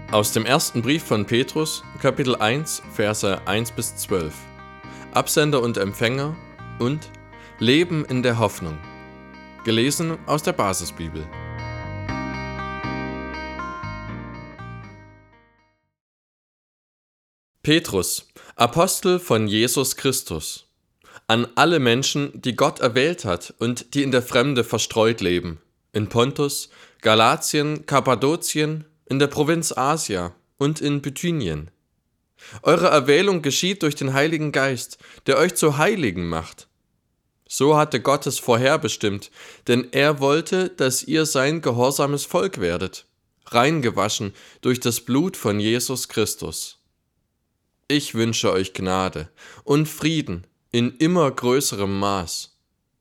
Aus dem ersten Brief von Petrus, Kapitel 1, Verse 1-12. Absender und Empfänger und Leben in der Hoffnung. Gelesen aus der Basisbibel. Petrus, Apostel von Jesus Christus, an alle Menschen, die Gott erwählt hat und die in der Fremde verstreut leben, in Pontus, Galatien, Kappadokien, in der Provinz Asia und in Bithynien. Eure Erwählung geschieht durch den Heiligen Geist, der euch zu Heiligen macht. So hatte Gott es vorherbestimmt, denn er wollte, dass ihr sein gehorsames Volk werdet, reingewaschen durch das Blut von Jesus Christus. Ich wünsche euch Gnade und Frieden in immer größerem Maß.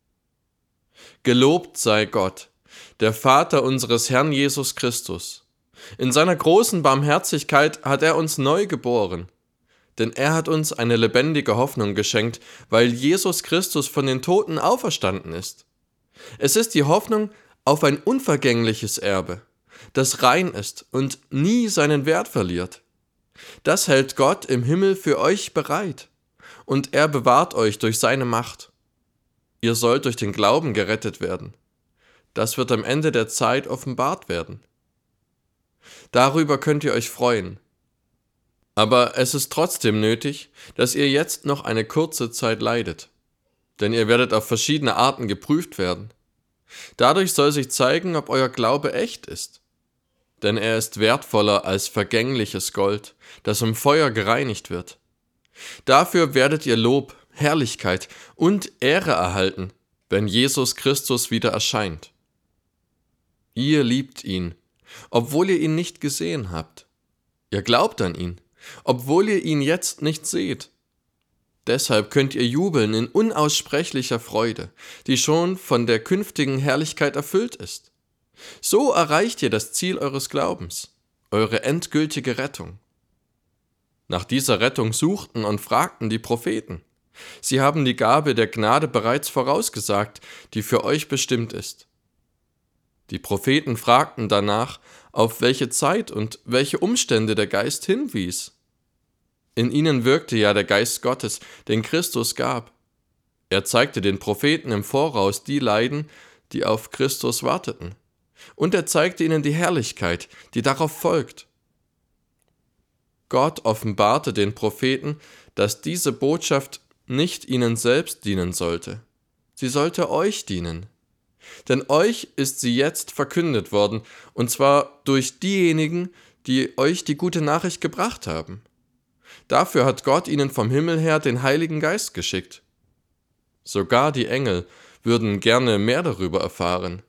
Gelobt sei Gott, der Vater unseres Herrn Jesus Christus. In seiner großen Barmherzigkeit hat er uns neu geboren, denn er hat uns eine lebendige Hoffnung geschenkt, weil Jesus Christus von den Toten auferstanden ist. Es ist die Hoffnung auf ein unvergängliches Erbe, das rein ist und nie seinen Wert verliert. Das hält Gott im Himmel für euch bereit, und er bewahrt euch durch seine Macht. Ihr sollt durch den Glauben gerettet werden. Das wird am Ende der Zeit offenbart werden. Darüber könnt ihr euch freuen. Aber es ist trotzdem nötig, dass ihr jetzt noch eine kurze Zeit leidet, denn ihr werdet auf verschiedene Arten geprüft werden. Dadurch soll sich zeigen, ob euer Glaube echt ist. Denn er ist wertvoller als vergängliches Gold, das im Feuer gereinigt wird. Dafür werdet ihr Lob, Herrlichkeit und Ehre erhalten, wenn Jesus Christus wieder erscheint. Ihr liebt ihn, obwohl ihr ihn nicht gesehen habt. Ihr glaubt an ihn, obwohl ihr ihn jetzt nicht seht. Deshalb könnt ihr jubeln in unaussprechlicher Freude, die schon von der künftigen Herrlichkeit erfüllt ist. So erreicht ihr das Ziel eures Glaubens, eure endgültige Rettung. Nach dieser Rettung suchten und fragten die Propheten. Sie haben die Gabe der Gnade bereits vorausgesagt, die für euch bestimmt ist. Die Propheten fragten danach, auf welche Zeit und welche Umstände der Geist hinwies. In ihnen wirkte ja der Geist Gottes, den Christus gab. Er zeigte den Propheten im Voraus die Leiden, die auf Christus warteten. Und er zeigte ihnen die Herrlichkeit, die darauf folgt. Gott offenbarte den Propheten, dass diese Botschaft nicht ihnen selbst dienen sollte. Sie sollte euch dienen. Denn euch ist sie jetzt verkündet worden, und zwar durch diejenigen, die euch die gute Nachricht gebracht haben. Dafür hat Gott ihnen vom Himmel her den Heiligen Geist geschickt. Sogar die Engel würden gerne mehr darüber erfahren.